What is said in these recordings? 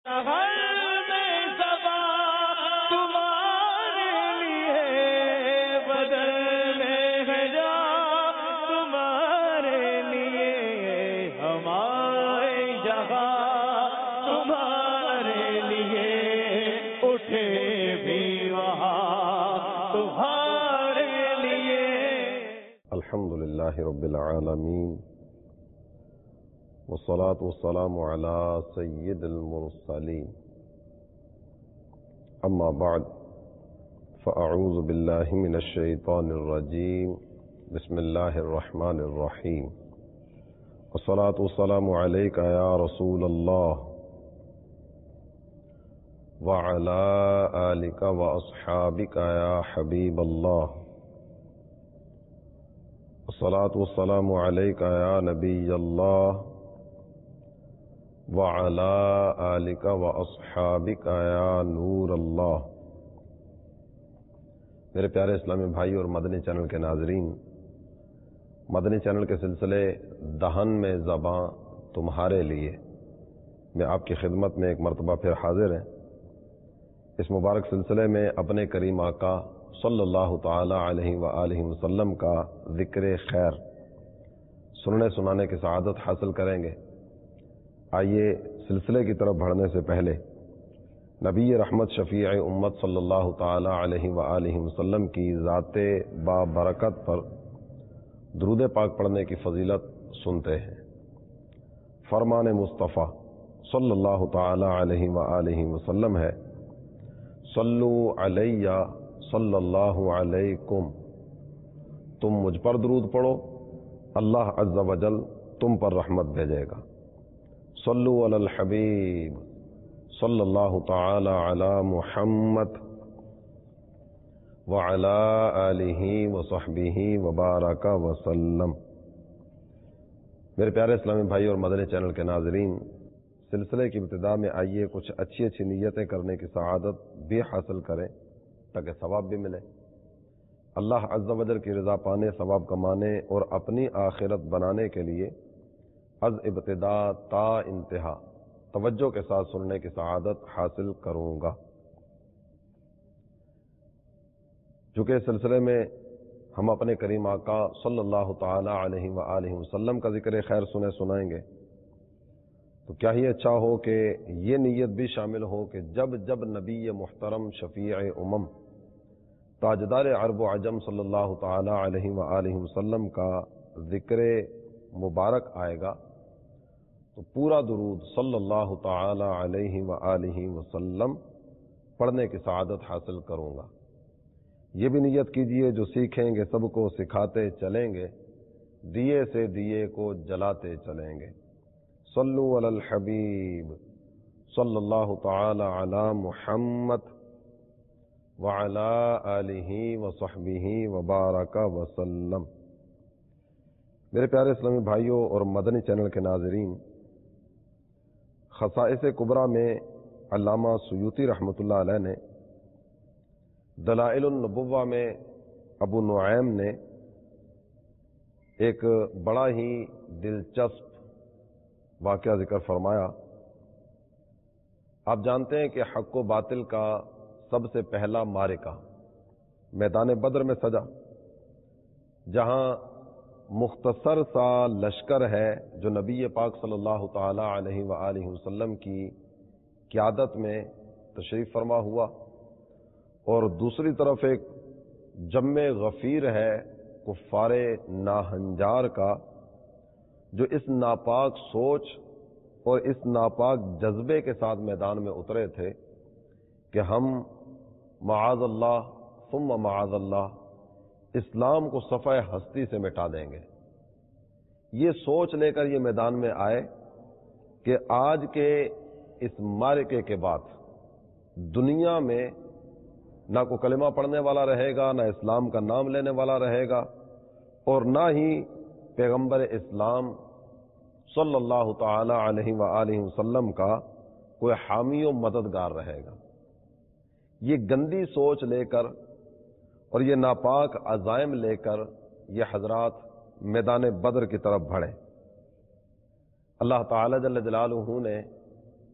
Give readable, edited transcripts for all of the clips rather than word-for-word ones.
ہر میں زباں تمہارے لیے بدلنے ہیں جان تمہارے لیے ہمارے جہاں تمہارے لیے اٹھے بھی وہاں تمہارے لیے. الحمدللہ رب العالمین والصلاة والسلام على سید المرسلین اما بعد فاعوذ باللہ من الشیطان الرجیم بسم اللہ الرحمن الرحیم والصلاة والسلام علیک یا رسول اللہ وعلى آلک واصحابک یا حبیب اللہ والصلاة والسلام علیک یا نبی اللہ وعلى آلک واصحابک یا نور اللہ. میرے پیارے اسلامی بھائی اور مدنی چینل کے ناظرین، مدنی چینل کے سلسلے دہن میں زباں تمہارے لیے میں آپ کی خدمت میں ایک مرتبہ پھر حاضر ہیں. اس مبارک سلسلے میں اپنے کریم آقا صلی اللہ تعالی علیہ وآلہ وسلم کا ذکر خیر سننے سنانے کی سعادت حاصل کریں گے. آئیے سلسلے کی طرف بڑھنے سے پہلے نبی رحمت شفیع امت صلی اللہ تعالی علیہ وآلہ وسلم کی ذات بابرکت پر درود پاک پڑھنے کی فضیلت سنتے ہیں. فرمان مصطفیٰ صلی اللہ تعالی علیہ وآلہ وسلم ہے، صلو علیہ صلی اللہ علیکم، تم مجھ پر درود پڑھو اللہ عز و جل تم پر رحمت بھیجے گا. صلو علی الحبیب صلی اللہ تعالی علی محمد وعلی آلہ وصحبہ وبارک وسلم. میرے پیارے اسلامی بھائی اور مدنی چینل کے ناظرین، سلسلے کی ابتدا میں آئیے کچھ اچھی اچھی نیتیں کرنے کی سعادت بھی حاصل کریں تاکہ ثواب بھی ملے. اللہ عز و جل کی رضا پانے، ثواب کمانے اور اپنی آخرت بنانے کے لیے از ابتدا تا انتہا توجہ کے ساتھ سننے کی سعادت حاصل کروں گا. چونکہ اس سلسلے میں ہم اپنے کریم آقا صلی اللہ تعالی علیہ وآلہ وسلم کا ذکر خیر سنائیں گے، تو کیا ہی اچھا ہو کہ یہ نیت بھی شامل ہو کہ جب جب نبی محترم شفیع امم تاجدار عرب و عجم صلی اللہ تعالی علیہ وآلہ وسلم کا ذکر مبارک آئے گا تو پورا درود صلی اللہ تعالی علیہ وآلہ وسلم پڑھنے کی سعادت حاصل کروں گا. یہ بھی نیت کیجئے جو سیکھیں گے سب کو سکھاتے چلیں گے، دیے سے دیے کو جلاتے چلیں گے. صلو علی الحبیب صلی اللہ تعالی علی محمد وعلی آلہ وصحبہ وبارک وسلم. میرے پیارے اسلامی بھائیوں اور مدنی چینل کے ناظرین، خصائص کبریٰ میں علامہ سیوطی رحمۃ اللہ علیہ نے، دلائل النبوہ میں ابو نعیم نے ایک بڑا ہی دلچسپ واقعہ ذکر فرمایا. آپ جانتے ہیں کہ حق و باطل کا سب سے پہلا معرکہ میدان بدر میں سجا، جہاں مختصر سا لشکر ہے جو نبی پاک صلی اللہ تعالی علیہ وآلہ وسلم کی قیادت میں تشریف فرما ہوا، اور دوسری طرف ایک جم غفیر ہے کفار ناہنجار کا، جو اس ناپاک سوچ اور اس ناپاک جذبے کے ساتھ میدان میں اترے تھے کہ ہم معاذ اللہ ثم معاذ اللہ اسلام کو صفحہ ہستی سے مٹا دیں گے. یہ سوچ لے کر یہ میدان میں آئے کہ آج کے اس معرکے کے بعد دنیا میں نہ کوئی کلمہ پڑھنے والا رہے گا، نہ اسلام کا نام لینے والا رہے گا، اور نہ ہی پیغمبر اسلام صلی اللہ تعالی علیہ وآلہ وسلم کا کوئی حامی و مددگار رہے گا. یہ گندی سوچ لے کر اور یہ ناپاک عزائم لے کر یہ حضرات میدان بدر کی طرف بڑھے. اللہ تعالی جل جلالہ نے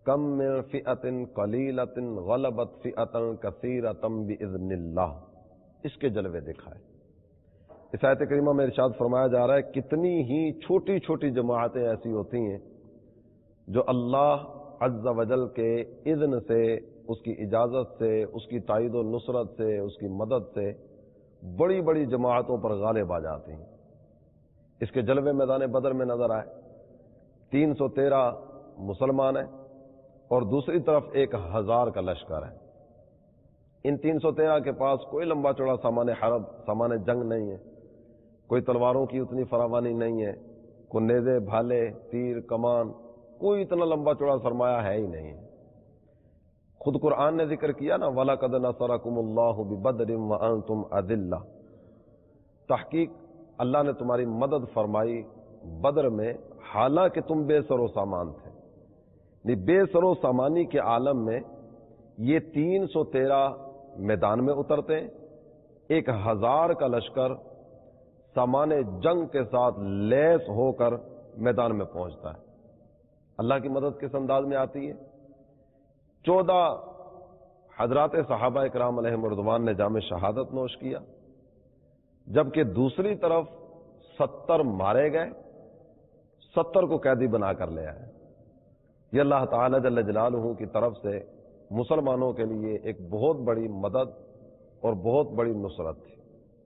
کم من فئۃ قلیلۃ غلبت فئۃ کثیرۃ باذن اللہ، اس کے جلوے دکھائے۔ اس آیت کریمہ میں ارشاد فرمایا جا رہا ہے کتنی ہی چھوٹی چھوٹی جماعتیں ایسی ہوتی ہیں جو اللہ عز و جل کے اذن سے، اس کی اجازت سے، اس کی تائید و نصرت سے، اس کی مدد سے بڑی بڑی جماعتوں پر غالب آ جاتی ہیں۔ اس کے جلوے میدان بدر میں نظر آئے، 313 مسلمان ہیں اور دوسری طرف 1000 کا لشکر ہے۔ ان 313 کے پاس کوئی لمبا چوڑا سامان حرب، سامان جنگ نہیں ہے، کوئی تلواروں کی اتنی فراوانی نہیں ہے، کوئی نیزے، بھالے، تیر، کمان، کوئی اتنا لمبا چوڑا سرمایہ ہے ہی نہیں ہے۔ خود قرآن نے ذکر کیا نا وَلَقَدْ نَصَرَكُمُ اللَّهُ بِبَدْرٍ وَأَنْتُمْ أَذِلَّةٌ، تحقیق اللہ نے تمہاری مدد فرمائی بدر میں حالانکہ تم بے سر و سامان تھے۔ بے سر و سامانی کے عالم میں یہ 313 میدان میں اترتے ہیں، 1000 کا لشکر سامان جنگ کے ساتھ لیس ہو کر میدان میں پہنچتا ہے۔ اللہ کی مدد کس انداز میں آتی ہے؟ 14 حضرات صحابہ اکرام علیہم رضوان نے جام شہادت نوش کیا، جبکہ دوسری طرف 70 مارے گئے، 70 کو قیدی بنا کر لے آئے۔ یہ اللہ تعالی جل جلالہ کی طرف سے مسلمانوں کے لیے ایک بہت بڑی مدد اور بہت بڑی نصرت تھی۔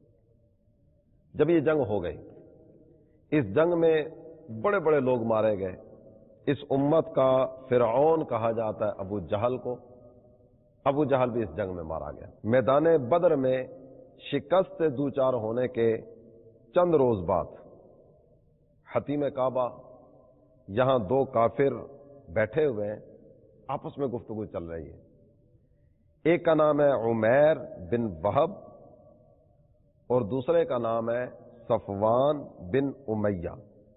جب یہ جنگ ہو گئی، اس جنگ میں بڑے بڑے لوگ مارے گئے۔ اس امت کا فرعون کہا جاتا ہے ابو جہل کو، ابو جہل بھی اس جنگ میں مارا گیا۔ میدان بدر میں شکست سے دوچار ہونے کے چند روز بعد حتیم کعبہ یہاں 2 کافر بیٹھے ہوئے ہیں، آپس میں گفتگو چل رہی ہے۔ ایک کا نام ہے عمیر بن وہب اور دوسرے کا نام ہے صفوان بن امیہ۔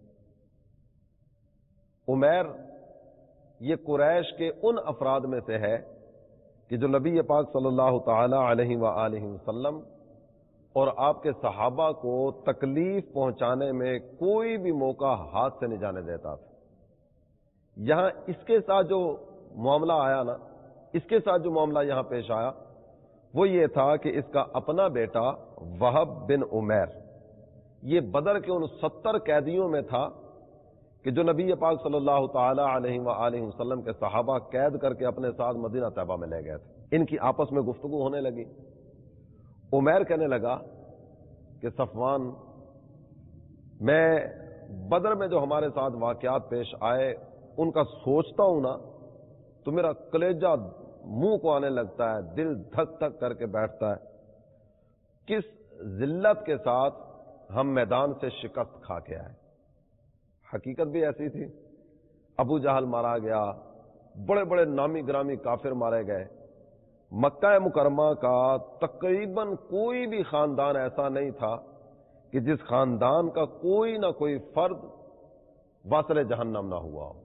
عمیر یہ قریش کے ان افراد میں سے ہے کہ جو نبی پاک صلی اللہ تعالی علیہ وآلہ وسلم اور آپ کے صحابہ کو تکلیف پہنچانے میں کوئی بھی موقع ہاتھ سے نہیں جانے دیتا تھا۔ یہاں اس کے ساتھ جو معاملہ آیا نا، اس کے ساتھ جو معاملہ یہاں پیش آیا وہ یہ تھا کہ اس کا اپنا بیٹا وہب بن عمیر یہ بدر کے ان 70 قیدیوں میں تھا کہ جو نبی پاک صلی اللہ تعالی علیہ وآلہ وسلم کے صحابہ قید کر کے اپنے ساتھ مدینہ طیبہ میں لے گئے تھے۔ ان کی آپس میں گفتگو ہونے لگی۔ عمیر کہنے لگا کہ صفوان، میں بدر میں جو ہمارے ساتھ واقعات پیش آئے ان کا سوچتا ہوں نا تو میرا کلیجہ منہ کو آنے لگتا ہے، دل دھک دھک کر کے بیٹھتا ہے۔ کس ذلت کے ساتھ ہم میدان سے شکست کھا کے آئے۔ حقیقت بھی ایسی تھی، ابو جہل مارا گیا، بڑے بڑے نامی گرامی کافر مارے گئے۔ مکہ مکرمہ کا تقریباً کوئی بھی خاندان ایسا نہیں تھا کہ جس خاندان کا کوئی نہ کوئی فرد واصل جہنم نہ ہوا ہو۔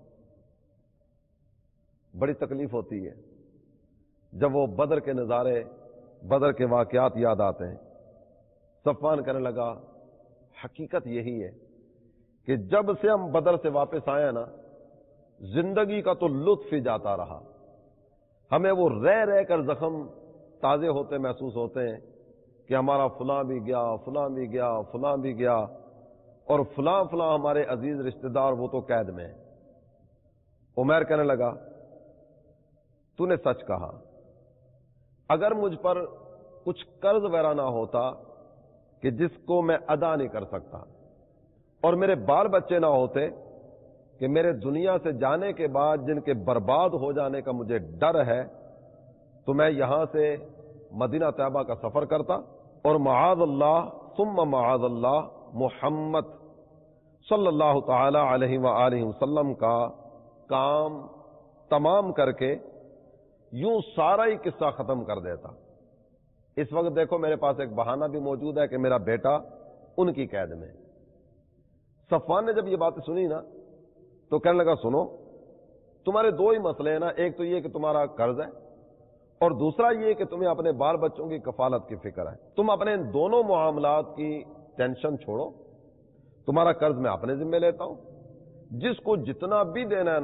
بڑی تکلیف ہوتی ہے جب وہ بدر کے نظارے، بدر کے واقعات یاد آتے ہیں۔ صفوان کہنے لگا حقیقت یہی ہے کہ جب سے ہم بدر سے واپس آئے نا، زندگی کا تو لطف ہی جاتا رہا۔ ہمیں وہ رہ رہ کر زخم تازے ہوتے محسوس ہوتے ہیں کہ ہمارا فلاں بھی گیا، فلاں بھی گیا، فلاں بھی گیا، اور فلاں فلاں ہمارے عزیز رشتہ دار وہ تو قید میں ہیں۔ عمیر کہنے لگا تو نے سچ کہا، اگر مجھ پر کچھ قرض وغیرہ نہ ہوتا کہ جس کو میں ادا نہیں کر سکتا، اور میرے بال بچے نہ ہوتے کہ میرے دنیا سے جانے کے بعد جن کے برباد ہو جانے کا مجھے ڈر ہے، تو میں یہاں سے مدینہ طیبہ کا سفر کرتا اور معاذ اللہ ثم معاذ اللہ محمد صلی اللہ تعالی علیہ وآلہ وسلم کا کام تمام کر کے یوں سارا ہی قصہ ختم کر دیتا۔ اس وقت دیکھو میرے پاس ایک بہانہ بھی موجود ہے کہ میرا بیٹا ان کی قید میں۔ صفوان نے جب یہ بات سنی نا تو کہنے لگا سنو، تمہارے 2 ہی مسئلے ہیں نا، ایک تو یہ کہ تمہارا قرض ہے اور دوسرا یہ کہ تمہیں اپنے بال بچوں کی کفالت کی فکر ہے۔ تم اپنے ان دونوں معاملات کی ٹینشن چھوڑو، تمہارا قرض میں اپنے ذمہ لیتا ہوں، جس کو جتنا بھی دینا ہے نا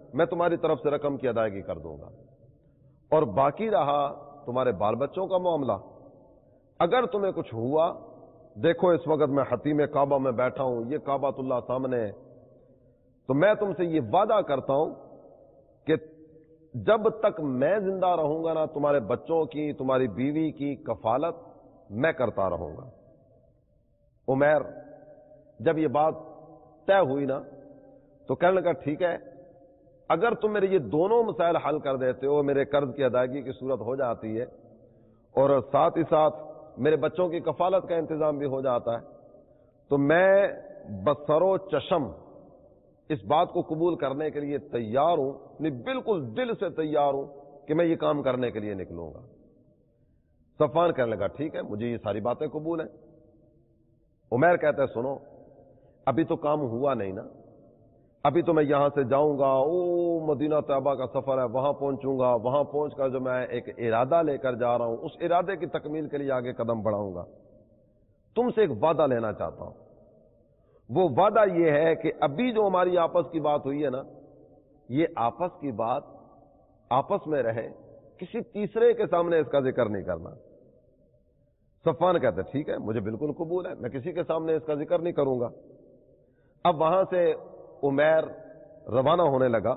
میں تمہاری طرف سے رقم کی ادائیگی کر دوں گا، اور باقی رہا تمہارے بال بچوں کا معاملہ، اگر تمہیں کچھ ہوا، دیکھو اس وقت میں حتیم کعبہ میں بیٹھا ہوں، یہ کعبۃ اللہ سامنے ہے، تو میں تم سے یہ وعدہ کرتا ہوں کہ جب تک میں زندہ رہوں گا نا، تمہارے بچوں کی، تمہاری بیوی کی کفالت میں کرتا رہوں گا۔ عمیر جب یہ بات طے ہوئی نا تو کہنے لگا ٹھیک ہے، اگر تم میرے یہ دونوں مسائل حل کر دیتے ہو، میرے قرض کی ادائیگی کی صورت ہو جاتی ہے اور ساتھ ہی ساتھ میرے بچوں کی کفالت کا انتظام بھی ہو جاتا ہے، تو میں بسر و چشم اس بات کو قبول کرنے کے لیے تیار ہوں، نہیں بالکل دل سے تیار ہوں کہ میں یہ کام کرنے کے لیے نکلوں گا۔ صفوان کہنے لگا ٹھیک ہے، مجھے یہ ساری باتیں قبول ہیں۔ عمیر کہتا ہے سنو، ابھی تو کام ہوا نہیں نا، ابھی تو میں یہاں سے جاؤں گا، مدینہ طیبہ کا سفر ہے، وہاں پہنچوں گا، وہاں پہنچ کر جو میں ایک ارادہ لے کر جا رہا ہوں، اس ارادے کی تکمیل کے لیے آگے قدم بڑھاؤں گا۔ تم سے ایک وعدہ لینا چاہتا ہوں، وہ وعدہ یہ ہے کہ ابھی جو ہماری آپس کی بات ہوئی ہے نا، یہ آپس کی بات آپس میں رہے، کسی تیسرے کے سامنے اس کا ذکر نہیں کرنا۔ صفوان کہتے ٹھیک ہے، مجھے بالکل قبول ہے، میں کسی کے سامنے اس کا ذکر نہیں کروں گا۔ اب وہاں سے عمیر روانہ ہونے لگا،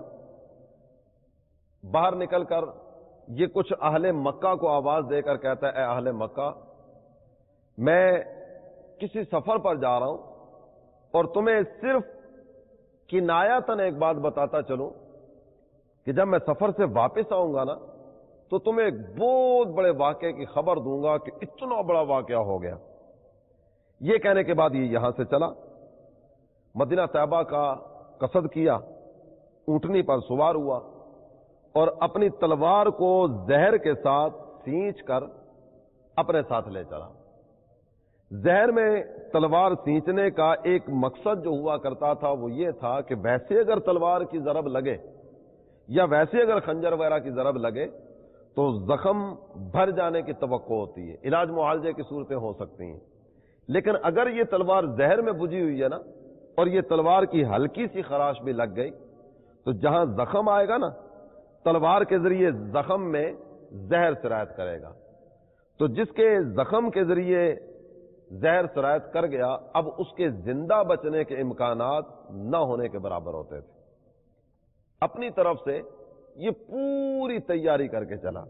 باہر نکل کر یہ کچھ اہل مکہ کو آواز دے کر کہتا ہے اے اہل مکہ، میں کسی سفر پر جا رہا ہوں اور تمہیں صرف کنایتاً ایک بات بتاتا چلوں کہ جب میں سفر سے واپس آؤں گا نا تو تمہیں ایک بہت بڑے واقعے کی خبر دوں گا کہ اتنا بڑا واقعہ ہو گیا۔ یہ کہنے کے بعد یہ یہاں سے چلا، مدینہ طیبہ کا قصد کیا، اونٹنی پر سوار ہوا اور اپنی تلوار کو زہر کے ساتھ سینچ کر اپنے ساتھ لے چلا۔ زہر میں تلوار سینچنے کا ایک مقصد جو ہوا کرتا تھا وہ یہ تھا کہ ویسے اگر تلوار کی ضرب لگے یا ویسے اگر خنجر وغیرہ کی ضرب لگے تو زخم بھر جانے کی توقع ہوتی ہے، علاج معالجے کی صورتیں ہو سکتی ہیں، لیکن اگر یہ تلوار زہر میں بجھی ہوئی ہے نا اور یہ تلوار کی ہلکی سی خراش بھی لگ گئی تو جہاں زخم آئے گا نا، تلوار کے ذریعے زخم میں زہر سرایت کرے گا، تو جس کے زخم کے ذریعے زہر سرایت کر گیا اب اس کے زندہ بچنے کے امکانات نہ ہونے کے برابر ہوتے تھے۔ اپنی طرف سے یہ پوری تیاری کر کے چلا۔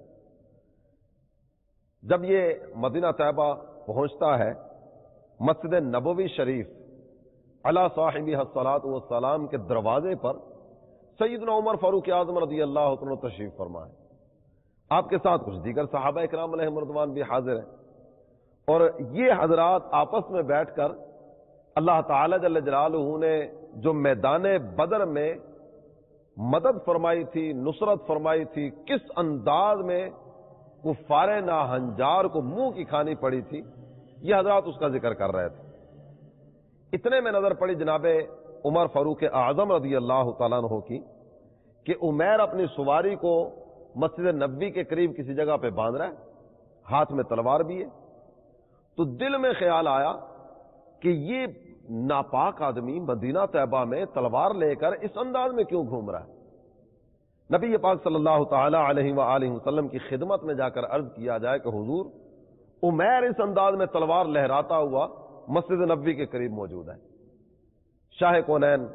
جب یہ مدینہ طیبہ پہنچتا ہے، مسجد نبوی شریف علی صاحبہ الصلاۃ والسلام کے دروازے پر سیدنا عمر فاروق اعظم رضی اللہ عنہ تشریف فرمائے، آپ کے ساتھ کچھ دیگر صحابہ اکرام علیہم رضوان بھی حاضر ہیں، اور یہ حضرات آپس میں بیٹھ کر اللہ تعالی جل جلالہ نے جو میدان بدر میں مدد فرمائی تھی، نصرت فرمائی تھی، کس انداز میں کفار ناہنجار کو منہ کی کھانی پڑی تھی، یہ حضرات اس کا ذکر کر رہے تھے۔ اتنے میں نظر پڑی جناب عمر فاروق اعظم رضی اللہ تعالیٰ عنہ کی کہ عمیر اپنی سواری کو مسجد نبوی کے قریب کسی جگہ پہ باندھ رہا ہے، ہاتھ میں تلوار بھی ہے، تو دل میں خیال آیا کہ یہ ناپاک آدمی مدینہ طیبہ میں تلوار لے کر اس انداز میں کیوں گھوم رہا ہے؟ نبی پاک صلی اللہ تعالی علیہ وآلہ وسلم کی خدمت میں جا کر عرض کیا جائے کہ حضور، عمیر اس انداز میں تلوار لہراتا ہوا مسجد نبوی کے قریب موجود ہے۔ شاہ کونین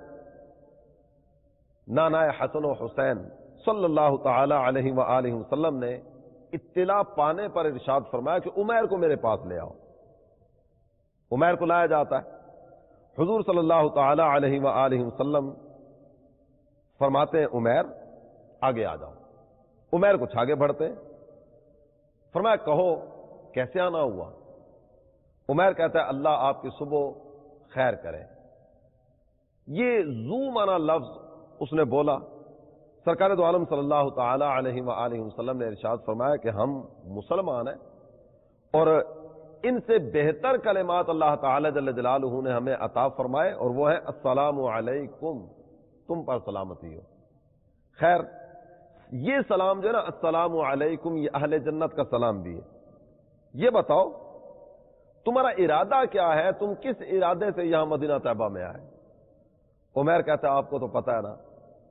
نانا حسن و حسین صلی اللہ تعالی علیہ وآلہ وسلم نے اطلاع پانے پر ارشاد فرمایا کہ عمیر کو میرے پاس لے آؤ۔ عمیر کو لایا جاتا ہے، حضور صلی اللہ تعالی علیہ وآلہ وسلم فرماتے ہیں عمیر آگے آ جاؤ۔ عمیر کچھ آگے بڑھتے ہیں، فرمایا کہو کیسے آنا ہوا؟ عمیر کہتا ہے اللہ آپ کی صبح خیر کرے۔ یہ ذو معنی لفظ اس نے بولا، سرکار دو عالم صلی اللہ تعالی علیہ وآلہ وسلم نے ارشاد فرمایا کہ ہم مسلمان ہیں اور ان سے بہتر کلمات اللہ تعالی جل جلالہ نے ہمیں عطا فرمائے، اور وہ ہے السلام علیکم، تم پر سلامتی ہو۔ خیر، یہ سلام جو ہے نا السلام علیکم، یہ اہل جنت کا سلام بھی ہے۔ یہ بتاؤ تمہارا ارادہ کیا ہے، تم کس ارادے سے یہاں مدینہ طیبہ میں آئے؟ عمیر کہتا ہے آپ کو تو پتہ ہے نا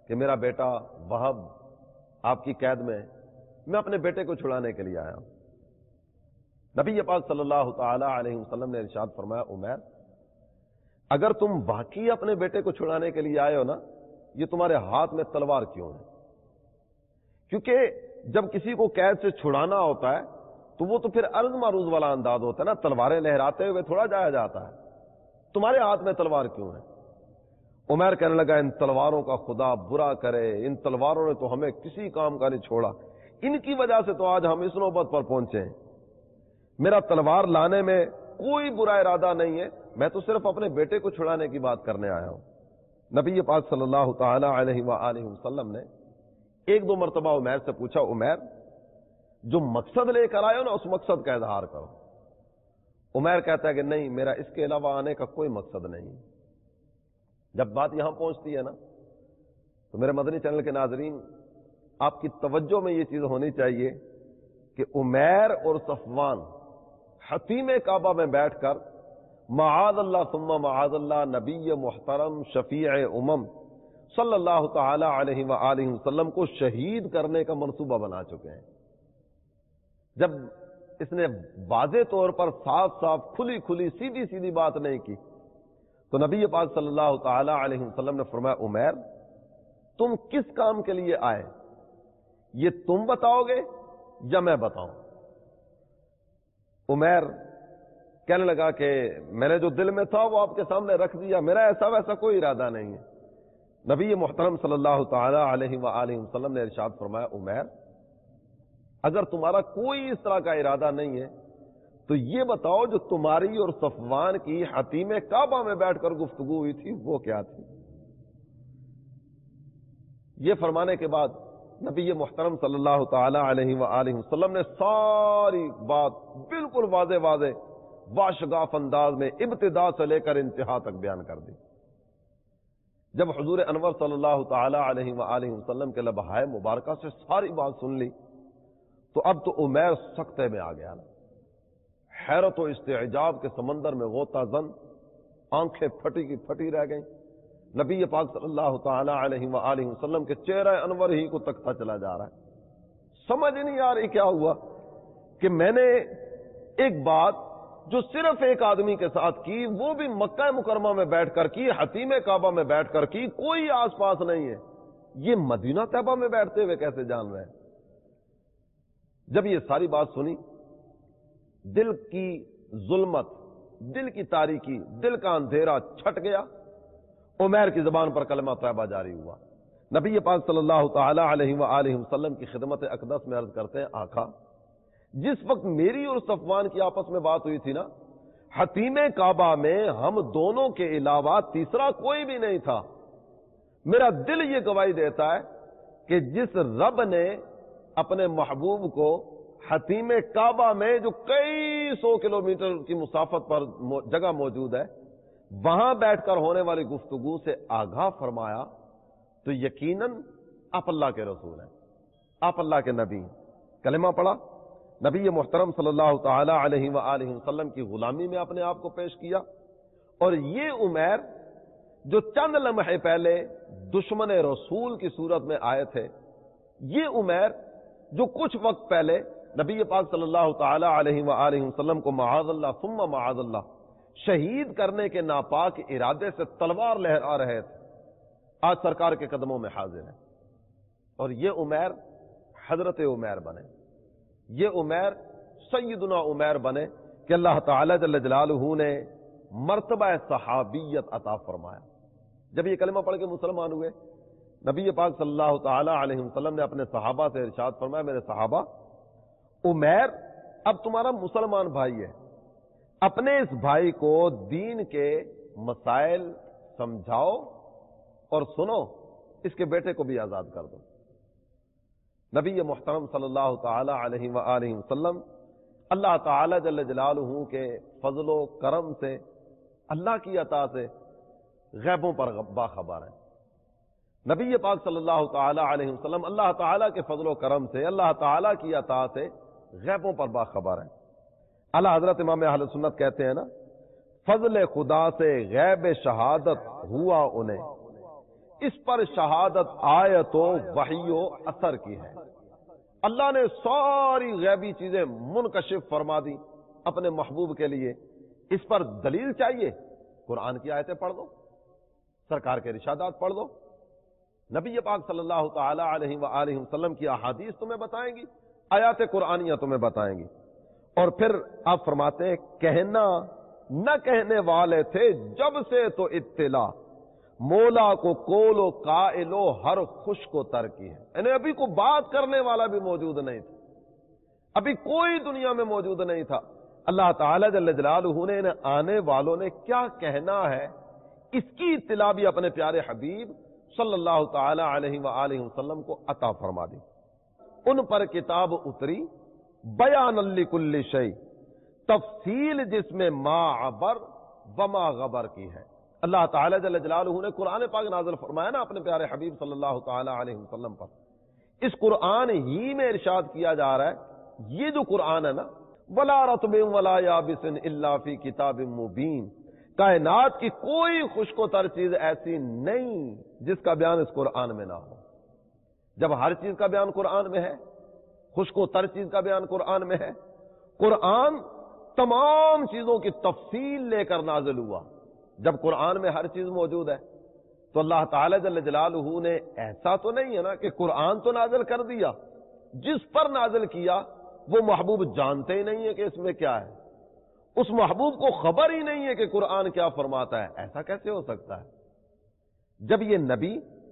کہ میرا بیٹا وہب آپ کی قید میں ہے، میں اپنے بیٹے کو چھڑانے کے لیے آیا ہوں۔ نبی پاک صلی اللہ تعالی علیہ وسلم نے ارشاد فرمایا، عمیر اگر تم واقعی اپنے بیٹے کو چھڑانے کے لیے آئے ہو نا، یہ تمہارے ہاتھ میں تلوار کیوں ہے؟ کیونکہ جب کسی کو قید سے چھڑانا ہوتا ہے تو وہ تو پھر عرض معروض والا انداز ہوتا ہے نا، تلواریں لہراتے ہوئے تھوڑا جایا جاتا ہے، تمہارے ہاتھ میں تلوار کیوں ہے؟ عمیر کہنے لگا، ان تلواروں کا خدا برا کرے، ان تلواروں نے تو ہمیں کسی کام کا نہیں چھوڑا، ان کی وجہ سے تو آج ہم اس نوبت پر پہنچے ہیں۔ میرا تلوار لانے میں کوئی برا ارادہ نہیں ہے، میں تو صرف اپنے بیٹے کو چھڑانے کی بات کرنے آیا ہوں۔ نبی پاک صلی اللہ تعالی علیہ وآلہ وسلم نے ایک دو مرتبہ عمیر سے پوچھا، عمیر جو مقصد لے کر آئے ہو نا، اس مقصد کا اظہار کرو۔ عمیر کہتا ہے کہ نہیں، میرا اس کے علاوہ آنے کا کوئی مقصد نہیں۔ جب بات یہاں پہنچتی ہے نا تو میرے مدنی چینل کے ناظرین، آپ کی توجہ میں یہ چیز ہونی چاہیے کہ عمیر اور صفوان حتیم کعبہ میں بیٹھ کر معاذ اللہ ثم معاذ اللہ نبی محترم شفیع امم صلی اللہ تعالی علیہ وآلہ وسلم کو شہید کرنے کا منصوبہ بنا چکے ہیں۔ جب اس نے واضح طور پر صاف صاف کھلی کھلی سیدھی سیدھی بات نہیں کی تو نبی پاک صلی اللہ تعالی علیہ وسلم نے فرمایا، عمیر تم کس کام کے لیے آئے، یہ تم بتاؤ گے یا میں بتاؤں؟ عمیر کہنے لگا کہ میں نے جو دل میں تھا وہ آپ کے سامنے رکھ دیا، میرا ایسا ویسا کوئی ارادہ نہیں ہے۔ نبی محترم صلی اللہ تعالی علیہ وآلہ وسلم نے ارشاد فرمایا، عمیر اگر تمہارا کوئی اس طرح کا ارادہ نہیں ہے تو یہ بتاؤ جو تمہاری اور صفوان کی حتیم کعبہ میں بیٹھ کر گفتگو ہوئی تھی وہ کیا تھی؟ یہ فرمانے کے بعد نبی محترم صلی اللہ تعالی علیہ وآلہ وسلم نے ساری بات بالکل واضح واشگاف انداز میں ابتدا سے لے کر انتہا تک بیان کر دی۔ جب حضور انور صلی اللہ تعالی علیہ وآلہ وسلم کے لبہائے مبارکہ سے ساری بات سن لی تو اب تو عمیر سکتے میں آ گیا، حیرت و استعجاب کے سمندر میں غوطہ زن، آنکھیں پھٹی کی پھٹی رہ گئیں۔ نبی پاک صلی اللہ تعالی علیہ وآلہ وسلم کے چہرہ انور ہی کو تکتا چلا جا رہا ہے، سمجھ نہیں آ رہی کیا ہوا کہ میں نے ایک بات جو صرف ایک آدمی کے ساتھ کی، وہ بھی مکہ مکرمہ میں بیٹھ کر کی، حتیم کعبہ میں بیٹھ کر کی، کوئی آس پاس نہیں ہے، یہ مدینہ طیبہ میں بیٹھتے ہوئے کیسے جان رہے ہیں؟ جب یہ ساری بات سنی، دل کی ظلمت، دل کی تاریکی، دل کا اندھیرا چھٹ گیا، عمیر کی زبان پر کلمہ طیبہ جاری ہوا۔ نبی پاک صلی اللہ تعالی علیہ وآلہ وسلم کی خدمت اقدس میں عرض کرتے ہیں، آقا جس وقت میری اور صفوان کی آپس میں بات ہوئی تھی نا، حتیم کعبہ میں ہم دونوں کے علاوہ تیسرا کوئی بھی نہیں تھا۔ میرا دل یہ گواہی دیتا ہے کہ جس رب نے اپنے محبوب کو حتیم کعبہ میں جو کئی سو کلومیٹر کی مسافت پر جگہ موجود ہے وہاں بیٹھ کر ہونے والی گفتگو سے آگاہ فرمایا تو یقیناً آپ اللہ کے رسول ہیں، آپ اللہ کے نبی۔ کلمہ پڑھا، نبی محترم صلی اللہ تعالی علیہ وآلہ وسلم کی غلامی میں اپنے آپ کو پیش کیا، اور یہ عمیر جو چند لمحے پہلے دشمن رسول کی صورت میں آئے تھے، یہ عمیر جو کچھ وقت پہلے نبی پاک صلی اللہ تعالی علیہ وآلہ وسلم کو معاذ اللہ ثم معاذ اللہ شہید کرنے کے ناپاک ارادے سے تلوار لہرا رہے تھے، آج سرکار کے قدموں میں حاضر ہیں، اور یہ عمیر حضرت عمیر بنے، یہ عمیر سیدنا عمیر بنے کہ اللہ تعالی جل جلالہ نے مرتبہ صحابیت عطا فرمایا۔ جب یہ کلمہ پڑھ کے مسلمان ہوئے، نبی پاک صلی اللہ تعالی علیہ وسلم نے اپنے صحابہ سے ارشاد فرمایا، میرے صحابہ عمیر اب تمہارا مسلمان بھائی ہے، اپنے اس بھائی کو دین کے مسائل سمجھاؤ اور سنو، اس کے بیٹے کو بھی آزاد کر دو۔ نبی محترم صلی اللہ تعالی علیہ وآلہ وسلم اللہ تعالی جل جلالہ کے فضل و کرم سے، اللہ کی عطا سے غیبوں پر باخبر ہیں۔ نبی پاک صلی اللہ تعالی علیہ وسلم اللہ تعالی کے فضل و کرم سے، اللہ تعالی کی عطا سے غیبوں پر باخبر ہیں۔ اعلیٰ حضرت امام اہل سنت کہتے ہیں نا، فضل خدا سے غیب شہادت ہوا انہیں، اس پر شہادت آیت و وحی و اثر کی ہے۔ اللہ نے ساری غیبی چیزیں منکشف فرما دی اپنے محبوب کے لیے۔ اس پر دلیل چاہیے، قرآن کی آیتیں پڑھ دو، سرکار کے ارشادات پڑھ دو، نبی پاک صلی اللہ تعالی علیہ وآلہ وسلم کی احادیث تمہیں بتائیں گی، آیات قرآنیہ تمہیں بتائیں گی۔ اور پھر آپ فرماتے ہیں کہنا نہ کہنے والے تھے جب سے تو اطلاع، مولا کو کول و قائل و ہر خوش کو تر کی ہے، یعنی ابھی کو بات کرنے والا بھی موجود نہیں تھا، ابھی کوئی دنیا میں موجود نہیں تھا۔ اللہ تعالی جل جلالہ نے آنے والوں نے کیا کہنا ہے اس کی اطلاع بھی اپنے پیارے حبیب صلی اللہ تعالی علیہ وآلہ وسلم کو عطا فرما دی۔ ان پر کتاب اتری بیان لکل شیء، تفصیل جس میں ما عبر وما غبر کی ہے۔ اللہ تعالی جل جلالہ نے قرآن پاک نازل فرمایا نا اپنے پیارے حبیب صلی اللہ تعالی علیہ وسلم پر، اس قرآن ہی میں ارشاد کیا جا رہا ہے یہ جو قرآن ہے نا، ولا رطب ولا یابس الا فی کتاب مبین، کائنات کی کوئی خشک و تر چیز ایسی نہیں جس کا بیان اس قرآن میں نہ ہو۔ جب ہر چیز کا بیان قرآن میں ہے، خشک و تر چیز کا بیان قرآن میں ہے، قرآن تمام چیزوں کی تفصیل لے کر نازل ہوا۔ جب قرآن میں ہر چیز موجود ہے تو اللہ تعالی جل جلالہ نے ایسا تو نہیں ہے نا کہ قرآن تو نازل کر دیا، جس پر نازل کیا وہ محبوب جانتے ہی نہیں ہے کہ اس میں کیا ہے، اس محبوب کو خبر ہی نہیں ہے کہ قرآن کیا فرماتا ہے۔ ایسا کیسے ہو سکتا ہے؟ جب یہ نبی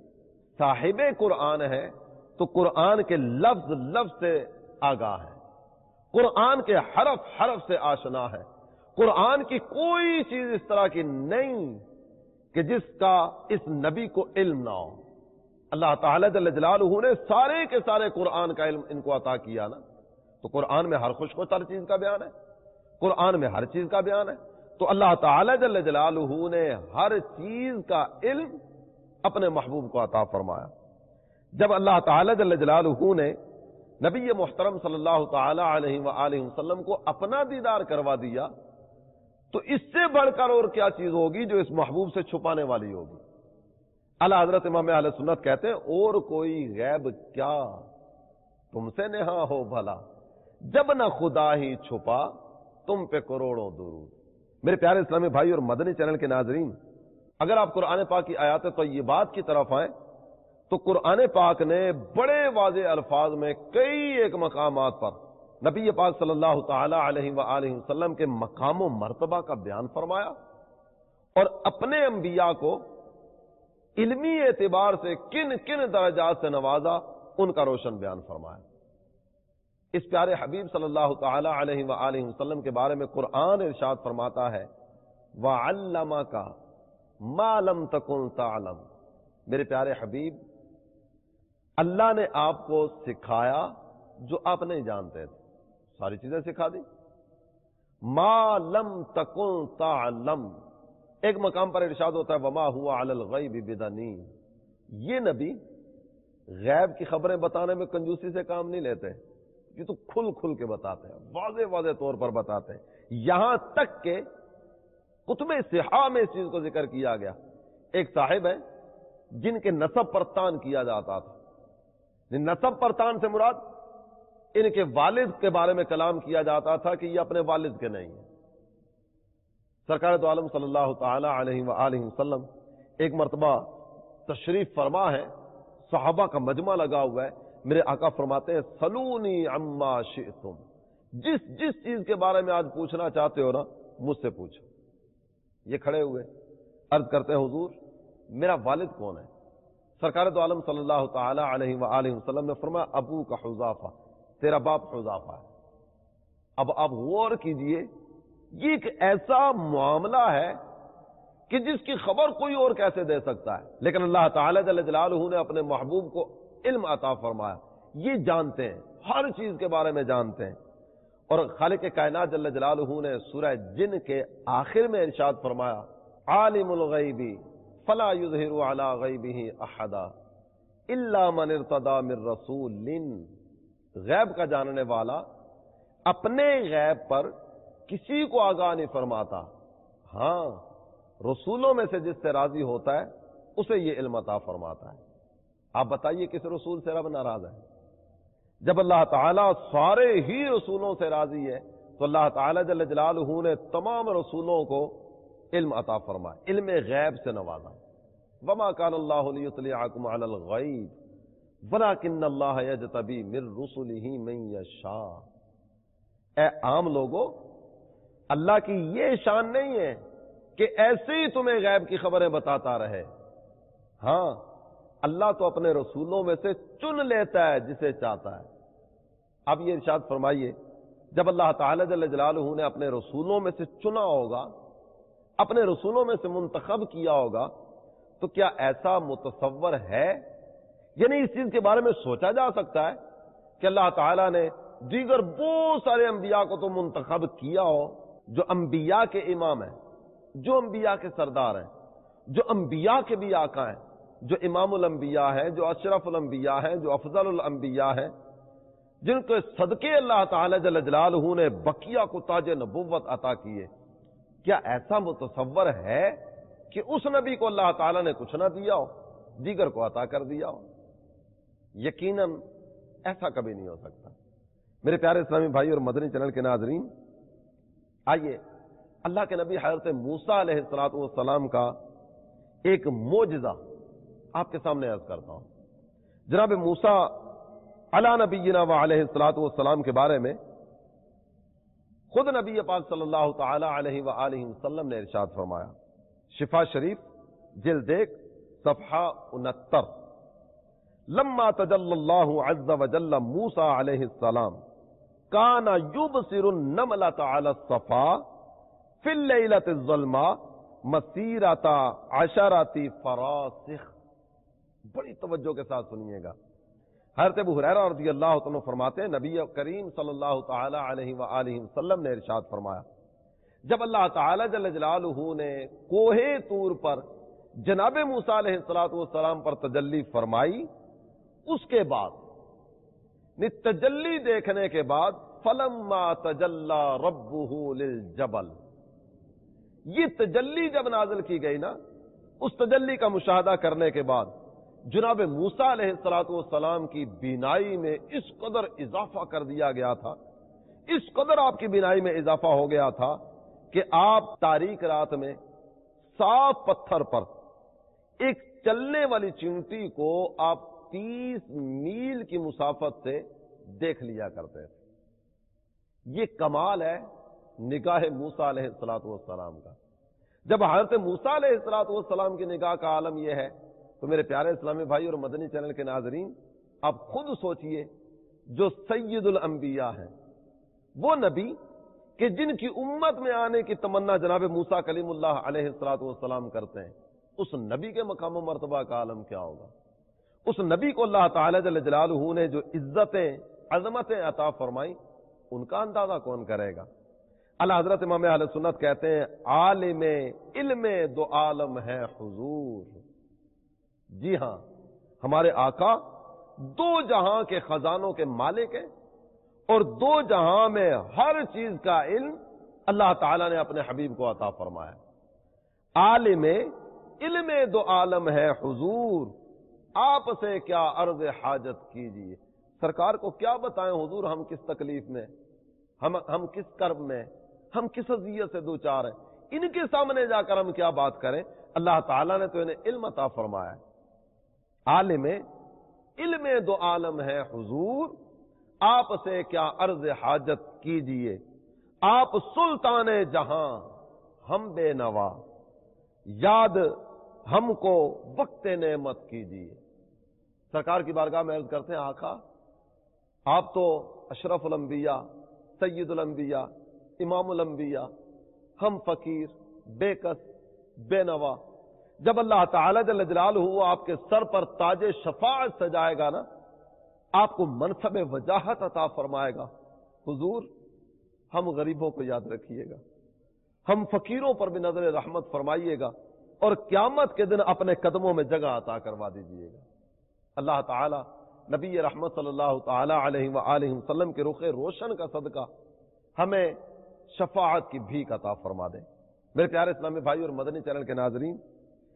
صاحب قرآن ہے تو قرآن کے لفظ لفظ سے آگاہ ہے، قرآن کے حرف حرف سے آشنا ہے، قرآن کی کوئی چیز اس طرح کی نہیں کہ جس کا اس نبی کو علم نہ ہو۔ اللہ تعالی جل جلالہ نے سارے کے سارے قرآن کا علم ان کو عطا کیا نا، تو قرآن میں ہر خشک و تر چیز کا بیان ہے، قرآن میں ہر چیز کا بیان ہے، تو اللہ تعالی جل جلالہ نے ہر چیز کا علم اپنے محبوب کو عطا فرمایا۔ جب اللہ تعالی جل جلالہ نے نبی محترم صلی اللہ تعالی علیہ وآلہ وسلم کو اپنا دیدار کروا دیا تو اس سے بڑھ کر اور کیا چیز ہوگی جو اس محبوب سے چھپانے والی ہوگی۔ اعلیٰ حضرت امام اہل سنت کہتے ہیں اور کوئی غیب کیا تم سے نہا ہو بھلا، جب نہ خدا ہی چھپا تم پہ کروڑوں درود۔ میرے پیارے اسلامی بھائی اور مدنی چینل کے ناظرین، اگر آپ قرآن پاک کی آیات طیبات کی طرف آئیں تو قرآن پاک نے بڑے واضح الفاظ میں کئی ایک مقامات پر نبی پاک صلی اللہ تعالی علیہ وآلہ وسلم کے مقام و مرتبہ کا بیان فرمایا، اور اپنے انبیاء کو علمی اعتبار سے کن کن درجات سے نوازا ان کا روشن بیان فرمایا۔ اس پیارے حبیب صلی اللہ تعالی علیہ وآلہ وسلم کے بارے میں قرآن ارشاد فرماتا ہے وَعَلَّمَكَ مَا لَمْ تَكُنْ تَعْلَمْ، میرے پیارے حبیب اللہ نے آپ کو سکھایا جو آپ نہیں جانتے تھے، ساری چیزیں سکھا دی۔ ما لم تکن تعلم، ایک مقام پر ارشاد ہوتا ہے وما ہوا علی الغیب بدنین، یہ نبی غیب کی خبریں بتانے میں کنجوسی سے کام نہیں لیتے، یہ تو کھل کھل کے بتاتے ہیں، واضح واضح طور پر بتاتے ہیں، یہاں تک کہ کتب صحاح میں اس چیز کو ذکر کیا گیا۔ ایک صاحب ہیں جن کے نسب پر تان کیا جاتا تھا، نسب پر تان سے مراد ان کے والد کے بارے میں کلام کیا جاتا تھا کہ یہ اپنے والد کے نہیں ہیں۔ سرکار دو عالم صلی اللہ تعالی علیہ وآلہ وسلم ایک مرتبہ تشریف فرما ہے، صحابہ کا مجمع لگا ہوا ہے، میرے آقا فرماتے ہیں سلونی عما شئتم، جس چیز کے بارے میں آج پوچھنا چاہتے ہو نا مجھ سے پوچھو۔ یہ کھڑے ہوئے عرض کرتے ہیں حضور میرا والد کون ہے؟ سرکار دو عالم صلی اللہ تعالی علیہ وآلہ وسلم نے فرمایا ابو کا حذافہ، تیرا باپ حذافہ ہے۔ اب آپ غور کیجئے، یہ ایک ایسا معاملہ ہے کہ جس کی خبر کوئی اور کیسے دے سکتا ہے، لیکن اللہ تعالی جل جلالہ نے اپنے محبوب کو علم عطا فرمایا، یہ جانتے ہیں، ہر چیز کے بارے میں جانتے ہیں۔ اور خالق کائنات جل جلالہ نے سورہ جن کے آخر میں ارشاد فرمایا عالم الغیب فلا یظہر علی غیبہ احدا الا من ارتضی من رسول، غیب کا جاننے والا اپنے غیب پر کسی کو آگاہ نہیں فرماتا، ہاں رسولوں میں سے جس سے راضی ہوتا ہے اسے یہ علم عطا فرماتا ہے۔ آپ بتائیے کس رسول سے رب ناراض ہے؟ جب اللہ تعالیٰ سارے ہی رسولوں سے راضی ہے تو اللہ تعالیٰ جل جلالہ نے تمام رسولوں کو علم عطا فرمایا، علم غیب سے نوازا۔ وما کان اللہ لیطلعکم علی الغیب ولکن اللہ یجتبی من رسلہ من یشاء۔ اے عام لوگوں، اللہ کی یہ شان نہیں ہے کہ ایسے ہی تمہیں غیب کی خبریں بتاتا رہے، ہاں اللہ تو اپنے رسولوں میں سے چن لیتا ہے جسے چاہتا ہے۔ اب یہ ارشاد فرمائیے، جب اللہ تعالی جل جلالہ نے اپنے رسولوں میں سے چنا ہوگا، اپنے رسولوں میں سے منتخب کیا ہوگا، تو کیا ایسا متصور ہے، یعنی اس چیز کے بارے میں سوچا جا سکتا ہے کہ اللہ تعالیٰ نے دیگر بہت سارے انبیاء کو تو منتخب کیا ہو، جو انبیاء کے امام ہیں، جو انبیاء کے سردار ہیں، جو انبیاء کے بھی آقا ہیں، جو امام الانبیاء ہیں، جو اشرف الانبیاء ہیں، جو افضل الانبیاء ہیں، جن کے صدقے اللہ تعالی جل جلالہ نے بقیہ کو تاج نبوت عطا کیے، کیا ایسا متصور ہے کہ اس نبی کو اللہ تعالیٰ نے کچھ نہ دیا ہو، دیگر کو عطا کر دیا ہو؟ یقیناً ایسا کبھی نہیں ہو سکتا۔ میرے پیارے اسلامی بھائی اور مدنی چینل کے ناظرین، آئیے اللہ کے نبی حضرت موسیٰ علیہ السلام کا ایک معجزہ آپ کے سامنے عرض کرتا ہوں۔ جناب موسیٰ علی نبینا و علیہ السلام کے بارے میں خود نبی پاک صلی اللہ تعالی علیہ وآلہ وسلم نے ارشاد فرمایا، شفا شریف جلد 1 صفحہ 69، لما تجلی اللہ عز وجل موسیٰ علیہ السلام کان یبصر النملۃ علی الصفا فی اللیلۃ الظلماء مسیرۃ 10 فراسخ۔ بڑی توجہ کے ساتھ سنیے گا۔ حضرت ابو ہریرہ رضی اللہ عنہ فرماتے ہیں، نبی کریم صلی اللہ تعالی علیہ وآلہ وسلم نے ارشاد فرمایا، جب اللہ تعالی جل جلالہ نے کوہ طور پر جناب موسیٰ علیہ السلام پر تجلی فرمائی، اس کے بعد تجلی دیکھنے کے بعد فلما تجلی ربہ للجبل، یہ تجلی جب نازل کی گئی نا، اس تجلی کا مشاہدہ کرنے کے بعد جناب موسیٰ علیہ السلام کی بینائی میں اس قدر اضافہ کر دیا گیا تھا، اس قدر آپ کی بینائی میں اضافہ ہو گیا تھا کہ آپ تاریک رات میں صاف پتھر پر ایک چلنے والی چینٹی کو آپ 30 میل کی مسافت سے دیکھ لیا کرتے تھے۔ یہ کمال ہے نگاہ موسیٰ علیہ السلام کا۔ جب حضرت موسیٰ علیہ السلام کی نگاہ کا عالم یہ ہے تو میرے پیارے اسلامی بھائی اور مدنی چینل کے ناظرین، آپ خود سوچئے، جو سید الانبیاء ہیں، وہ نبی کہ جن کی امت میں آنے کی تمنا جناب موسیٰ کلیم اللہ علیہ السلام کرتے ہیں، اس نبی کے مقام و مرتبہ کا عالم کیا ہوگا؟ اس نبی کو اللہ تعالی جل جلالہ نے جو عزتیں عظمتیں عطا فرمائی، ان کا اندازہ کون کرے گا؟ اللہ حضرت امام اہل سنت کہتے ہیں، عالم علم 2 عالم ہے حضور۔ جی ہاں، ہمارے آقا 2 جہاں کے خزانوں کے مالک ہیں، اور 2 جہاں میں ہر چیز کا علم اللہ تعالیٰ نے اپنے حبیب کو عطا فرمایا۔ عالم علم 2 عالم ہے حضور، آپ سے کیا عرض حاجت کیجیے۔ سرکار کو کیا بتائیں حضور، ہم کس تکلیف میں، ہم کس کرب میں، ہم کس اذیت سے دوچار ہیں، ان کے سامنے جا کر ہم کیا بات کریں؟ اللہ تعالیٰ نے تو انہیں علم عطا فرمایا ہے۔ عالم علم 2 عالم ہے حضور، آپ سے کیا عرض حاجت کیجیے، آپ سلطان جہاں ہم بے نوا، یاد ہم کو وقت نعمت کیجیے۔ سرکار کی بارگاہ میں عرض کرتے ہیں، آقا آپ تو اشرف الانبیاء، سید الانبیاء، امام الانبیاء، ہم فقیر، بے کس، بے نوا، جب اللہ تعالی جل جلالہ آپ کے سر پر تاج شفاعت سجائے گا نا، آپ کو منصب وجاہت عطا فرمائے گا، حضور ہم غریبوں کو یاد رکھیے گا، ہم فقیروں پر بھی نظر رحمت فرمائیے گا، اور قیامت کے دن اپنے قدموں میں جگہ عطا کروا دیجیے گا۔ اللہ تعالی نبی رحمت صلی اللہ تعالی علیہ وآلہ وسلم کے رخ روشن کا صدقہ ہمیں شفاعت کی بھیک عطا فرما دے۔ میرے پیارے اسلامی بھائی اور مدنی چینل کے ناظرین،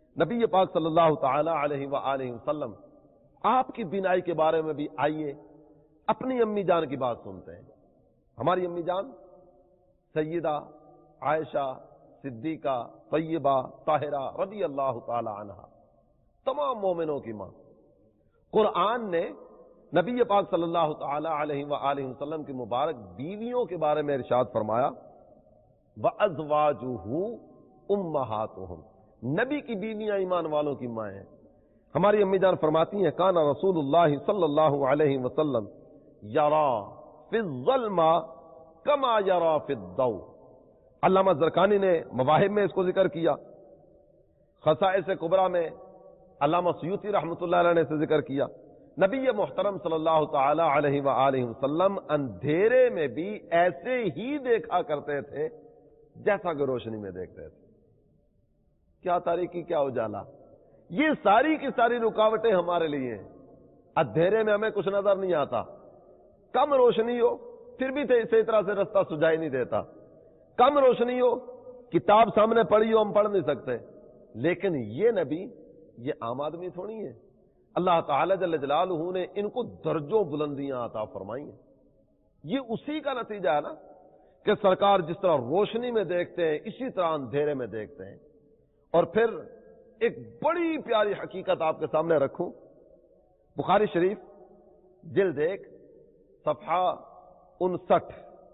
نبی پاک صلی اللہ تعالی علیہ وآلہ وسلم آپ کی بینائی کے بارے میں بھی آئیے اپنی امی جان کی بات سنتے ہیں. ہماری امی جان سیدہ عائشہ صدیقہ طیبہ طاہرہ رضی اللہ تعالی عنہا، تمام مومنوں کی ماں. قرآن نے نبی پاک صلی اللہ تعالی علیہ وآلہ وسلم کی مبارک بیویوں کے بارے میں ارشاد فرمایا وَأَزْوَاجُهُ أُمَّهَاتُهُمْ، نبی کی بیویاں ایمان والوں کی ماں ہیں. ہماری امی جان فرماتی ہیں کانا رسول اللہ صلی اللہ علیہ وسلم یرا فی الظلم کما یرا فی الضوء. علامہ زرقانی نے مواہب میں اس کو ذکر کیا، خصائص کبریٰ میں علامہ سیوطی رحمۃ اللہ علیہ نے اسے ذکر کیا. نبی محترم صلی اللہ تعالی علیہ وآلہ وسلم اندھیرے میں بھی ایسے ہی دیکھا کرتے تھے جیسا کہ روشنی میں دیکھتے تھے. کیا تاریکی کیا اجالا، یہ ساری کی ساری رکاوٹیں ہمارے لیے ہیں. اندھیرے میں ہمیں کچھ نظر نہیں آتا، کم روشنی ہو پھر بھی اسی طرح سے رستہ سجائی نہیں دیتا. کم روشنی ہو، کتاب سامنے پڑھی ہو، ہم پڑھ نہیں سکتے. لیکن یہ نبی یہ عام آدمی تھوڑی ہے. اللہ تعالی جل جلالہ نے ان کو درجوں بلندیاں عطا فرمائی ہیں. یہ اسی کا نتیجہ ہے نا کہ سرکار جس طرح روشنی میں دیکھتے ہیں اسی طرح اندھیرے میں دیکھتے ہیں. اور پھر ایک بڑی پیاری حقیقت آپ کے سامنے رکھوں. بخاری شریف جلد 1 صفحہ 59،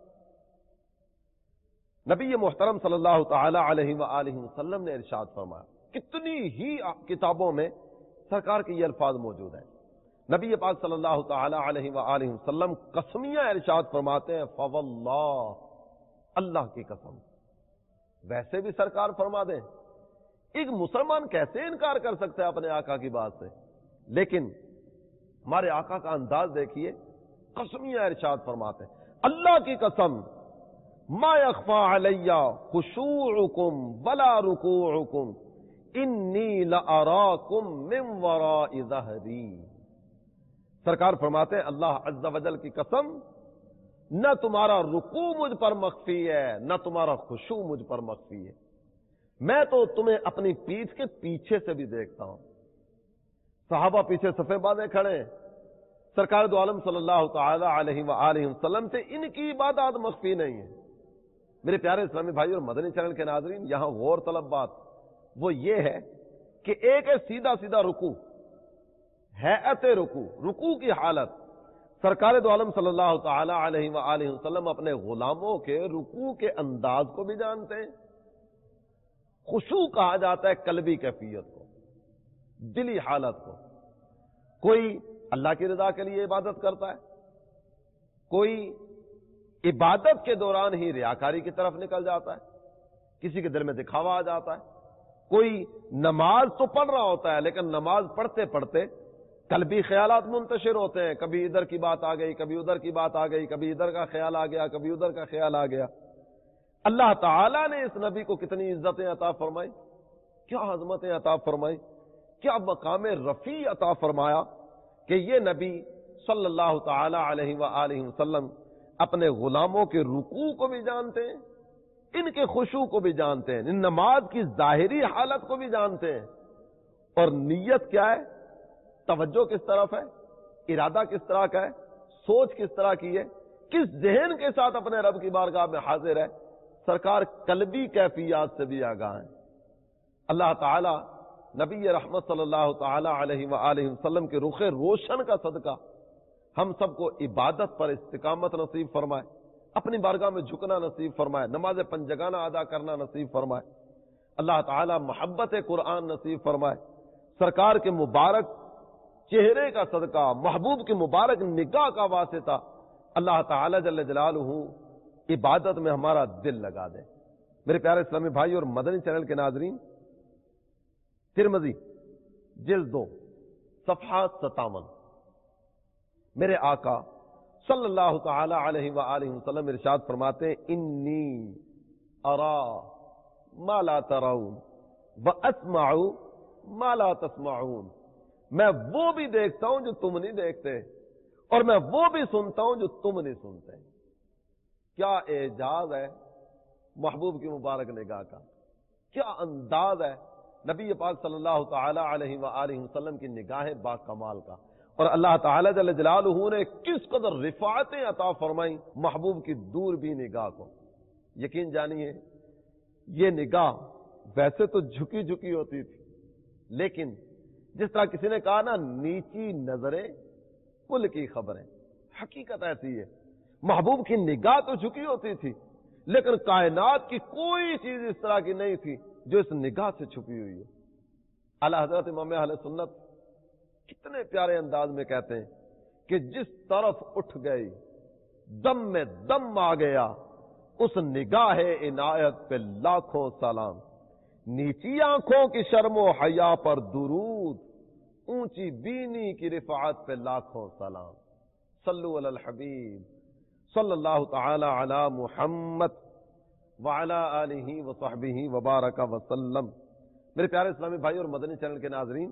نبی محترم صلی اللہ تعالی علیہ وآلہ وسلم نے ارشاد فرمایا. کتنی ہی کتابوں میں سرکار کے یہ الفاظ موجود ہیں. نبی پاک صلی اللہ تعالی علیہ وآلہ وسلم قسمیہ ارشاد فرماتے ہیں فواللہ، اللہ کی قسم. ویسے بھی سرکار فرما دیں، ایک مسلمان کیسے انکار کر سکتا ہے اپنے آقا کی بات سے؟ لیکن ہمارے آقا کا انداز دیکھیے، قسمیہ ارشاد فرماتے ہیں اللہ کی قسم ما یخفی علی خشوعکم ولا رکوعکم انی لأراکم من وراء ظہری. سرکار فرماتے ہیں اللہ عز و جل کی قسم، نہ تمہارا رکوع مجھ پر مخفی ہے نہ تمہارا خشوع مجھ پر مخفی ہے. میں تو تمہیں اپنی پیٹھ کے پیچھے سے بھی دیکھتا ہوں. صحابہ پیچھے صفیں باندھے کھڑے ہیں. سرکار دو عالم صلی اللہ تعالی علیہ وآلہ وسلم سے ان کی عبادات مخفی نہیں ہے. میرے پیارے اسلامی بھائی اور مدنی چینل کے ناظرین، یہاں غور طلب بات وہ یہ ہے کہ ایک ہے سیدھا سیدھا رکوع، ہیئت رکوع کی حالت. سرکار دو عالم صلی اللہ تعالی علیہ وآلہ وسلم اپنے غلاموں کے رکوع کے انداز کو بھی جانتے ہیں. خشوع کہا جاتا ہے قلبی کیفیت کو، دلی حالت کو. کوئی اللہ کی رضا کے لیے عبادت کرتا ہے، کوئی عبادت کے دوران ہی ریاکاری کی طرف نکل جاتا ہے، کسی کے دل میں دکھاوا آ جاتا ہے. کوئی نماز تو پڑھ رہا ہوتا ہے لیکن نماز پڑھتے پڑھتے قلبی خیالات منتشر ہوتے ہیں. کبھی ادھر کی بات آ گئی، کبھی ادھر کی بات آ گئی، کبھی ادھر کا خیال آ گیا، کبھی ادھر کا خیال آ گیا. اللہ تعالیٰ نے اس نبی کو کتنی عزتیں عطا فرمائی، کیا عظمتیں عطا فرمائی، کیا مقام رفیع عطا فرمایا کہ یہ نبی صلی اللہ تعالی علیہ وآلہ وسلم اپنے غلاموں کے رکوع کو بھی جانتے ہیں، ان کے خشوع کو بھی جانتے ہیں، ان نماز کی ظاہری حالت کو بھی جانتے ہیں. اور نیت کیا ہے، توجہ کس طرف ہے، ارادہ کس طرح کا ہے، سوچ کس طرح کی ہے، کس ذہن کے ساتھ اپنے رب کی بارگاہ میں حاضر ہے. سرکار قلبی کیفیات سے بھی آگاہ ہیں. اللہ تعالی نبی رحمت صلی اللہ تعالی علیہ وآلہ وسلم کے رخ روشن کا صدقہ ہم سب کو عبادت پر استقامت نصیب فرمائے، اپنی بارگاہ میں جھکنا نصیب فرمائے، نماز پنجگانہ ادا کرنا نصیب فرمائے. اللہ تعالی محبت قرآن نصیب فرمائے. سرکار کے مبارک چہرے کا صدقہ، محبوب کی مبارک نگاہ کا واسطہ اللہ تعالی جل جلالہ عبادت میں ہمارا دل لگا دے. میرے پیارے اسلامی بھائی اور مدنی چینل کے ناظرین، ترمذی جلد 2 صفحہ 57، میرے آقا صلی اللہ تعالی علیہ وآلہ وسلم ارشاد فرماتے ہیں انی ارا ما لا ترون واسمع ما لا تسمعون. میں وہ بھی دیکھتا ہوں جو تم نہیں دیکھتے اور میں وہ بھی سنتا ہوں جو تم نہیں سنتے. کیا اعجاز ہے محبوب کی مبارک نگاہ کا، کیا انداز ہے نبی پاک صلی اللہ تعالی علیہ وآلہ وسلم کی نگاہ با کمال کا، اور اللہ تعالی جل جلالہ نے کس قدر رفعتیں عطا فرمائیں محبوب کی دور بھی نگاہ کو۔ یقین جانیے یہ نگاہ ویسے تو جھکی جھکی ہوتی تھی، لیکن جس طرح کسی نے کہا نا نیچی نظریں کل کی خبریں، حقیقت ایسی ہے، محبوب کی نگاہ تو جھکی ہوتی تھی لیکن کائنات کی کوئی چیز اس طرح کی نہیں تھی جو اس نگاہ سے چھپی ہوئی ہے۔ اعلی حضرت امام اہل سنت کتنے پیارے انداز میں کہتے ہیں کہ جس طرف اٹھ گئی دم میں دم آ گیا، اس نگاہ عنایت پہ لاکھوں سلام، نیچی آنکھوں کی شرم و حیا پر درود، اونچی بینی کی رفعت پہ لاکھوں سلام۔ صلو علی الحبیب صلی اللہ تعالی علی محمد وعلی آلہ وصحبہ وبارک وسلم۔ میرے پیارے اسلامی بھائی اور مدنی چینل کے ناظرین،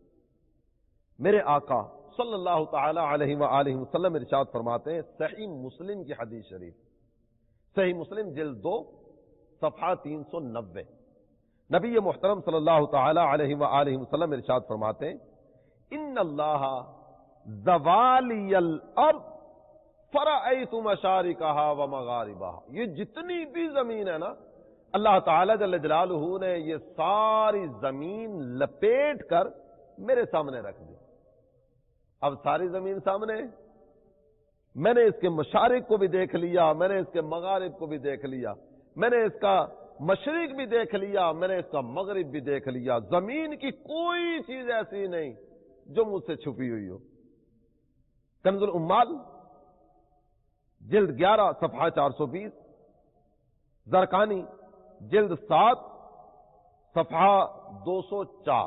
میرے آقا صلی اللہ تعالی علیہ وآلہ وسلم ارشاد فرماتے ہیں، صحیح مسلم کی حدیث شریف، صحیح مسلم جلد 2 صفحہ 390، نبی محترم صلی اللہ تعالی علیہ وآلہ وسلم ارشاد فرماتے ہیں، ان اللہ زوالی الارض فرأیت مشارقہا ومغاربہا، یہ جتنی بھی زمین ہے نا، اللہ تعالی جل جلالہ نے یہ ساری زمین لپیٹ کر میرے سامنے رکھ دی۔ اب ساری زمین سامنے، میں نے اس کے مشارق کو بھی دیکھ لیا، میں نے اس کے مغارب کو بھی دیکھ لیا، میں نے اس کا مشرق بھی دیکھ لیا، میں نے اس کا مغرب بھی دیکھ لیا، زمین کی کوئی چیز ایسی نہیں جو مجھ سے چھپی ہوئی ہو۔ کنز الامال جلد 11 صفحہ 420، زرقانی جلد 7 صفحہ 204،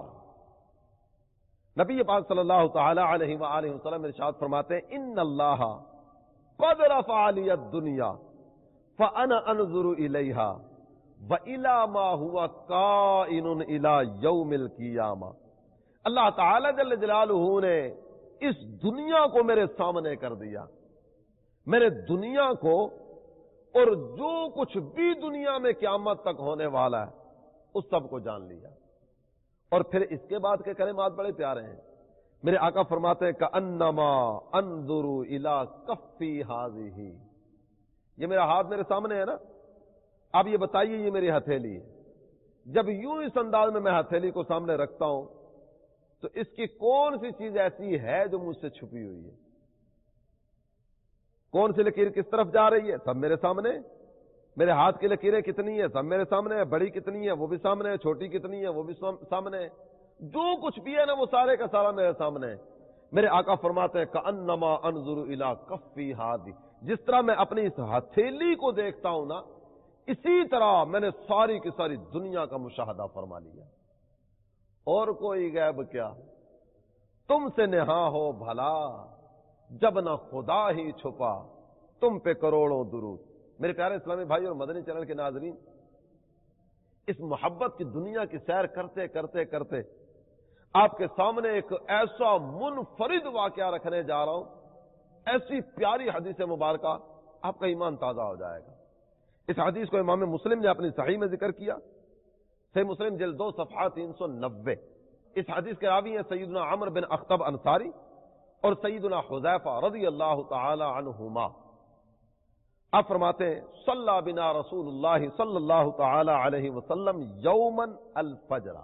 نبی پاک صلی اللہ تعالی علیہ وآلہ وسلم ارشاد فرماتے ہیں، ان اللہ قد رفع لی الدنیا فانا انظر الیہا وَإِلَى مَا هُوَ كَائِنٌ إِلَى يَوْمِ الْقِيَامَةِ، اللہ تعالی جل جلالہ نے اس دنیا کو میرے سامنے کر دیا، میرے دنیا کو اور جو کچھ بھی دنیا میں قیامت تک ہونے والا ہے اس سب کو جان لیا۔ اور پھر اس کے بعد کے کلمات بڑے پیارے ہیں، میرے آقا فرماتے ہیں کأنما انظر الی کفی ہذہ، یہ میرا ہاتھ میرے سامنے ہے نا، اب یہ بتائیے یہ میری ہتھیلی ہے، جب یوں اس انداز میں ہتھیلی کو سامنے رکھتا ہوں تو اس کی کون سی چیز ایسی ہے جو مجھ سے چھپی ہوئی ہے؟ کون سی لکیر کس طرف جا رہی ہے؟ سب میرے سامنے۔ میرے ہاتھ کی لکیریں کتنی ہیں؟ سب میرے سامنے ہے۔ بڑی کتنی ہے؟ وہ بھی سامنے ہے۔ چھوٹی کتنی ہے؟ وہ بھی سامنے ہے۔ جو کچھ بھی ہے نا وہ سارے کا سارا میرے سامنے ہے۔ میرے آقا فرماتے ہیں کأنما انظر الی کفی ہذہ، جس طرح میں اپنی اس ہتھیلی کو دیکھتا ہوں نا، اسی طرح میں نے ساری کی ساری دنیا کا مشاہدہ فرما لیا۔ اور کوئی غیب کیا، تم سے نہا ہو بھلا جب نہ خدا ہی چھپا، تم پہ کروڑوں درود۔ میرے پیارے اسلامی بھائی اور مدنی چینل کے ناظرین، اس محبت کی دنیا کی سیر کرتے کرتے کرتے آپ کے سامنے ایک ایسا منفرد واقعہ رکھنے جا رہا ہوں، ایسی پیاری حدیث مبارکہ، آپ کا ایمان تازہ ہو جائے گا۔ اس حدیث کو امام مسلم نے اپنی صحیح میں ذکر کیا، صحیح مسلم جلد 2 صفحہ 390۔ اس حدیث کے راوی ہیں سیدنا عمر بن اخطب انصاری اور سیدنا حذیفہ رضی اللہ تعالی عنہما۔ آپ فرماتے ہیں صلی بنا رسول اللہ صلی اللہ تعالی علیہ وسلم یوما الفجر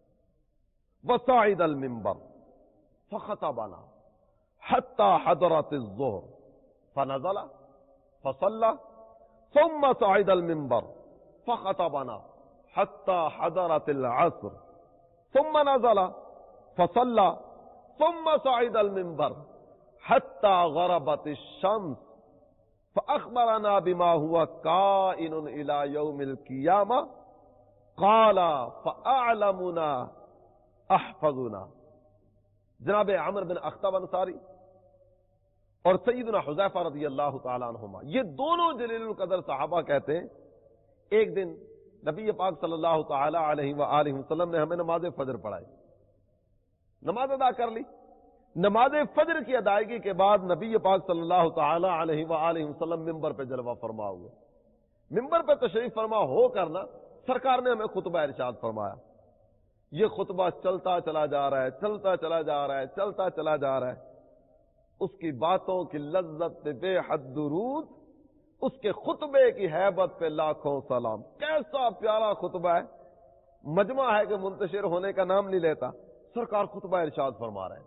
وصعد المنبر فخطبنا حتى حضرت الظهر فنزل فصلى ثم صعد المنبر فخطبنا حتى حضرت العصر ثم نزل فصلى ثم صعد المنبر حتى غربت الشمس فأخبرنا بما هو كائن إلى يوم القيامة قال فأعلمنا احفظنا۔ جناب عمر بن اخطب انصاری اور سیدنا حذیفہ رضی اللہ تعالی عنہما، یہ دونوں جلیل القدر صحابہ کہتے ہیں ایک دن نبی پاک صلی اللہ تعالی علیہ وآلہ وسلم نے ہمیں نماز فجر پڑھائی، نماز ادا کر لی۔ نماز فجر کی ادائیگی کے بعد نبی پاک صلی اللہ تعالی علیہ وآلہ وسلم ممبر پہ جلوہ فرما ہوئے، ممبر پہ تشریف فرما ہو کرنا سرکار نے ہمیں خطبہ ارشاد فرمایا۔ یہ خطبہ چلتا چلا جا رہا ہے، چلتا چلا جا رہا ہے، چلتا چلا جا رہا ہے، اس کی باتوں کی لذت پہ بے حد درود، اس کے خطبے کی ہیبت پہ لاکھوں سلام۔ کیسا پیارا خطبہ ہے، مجمع ہے کہ منتشر ہونے کا نام نہیں لیتا۔ سرکار خطبہ ارشاد فرما رہے ہیں۔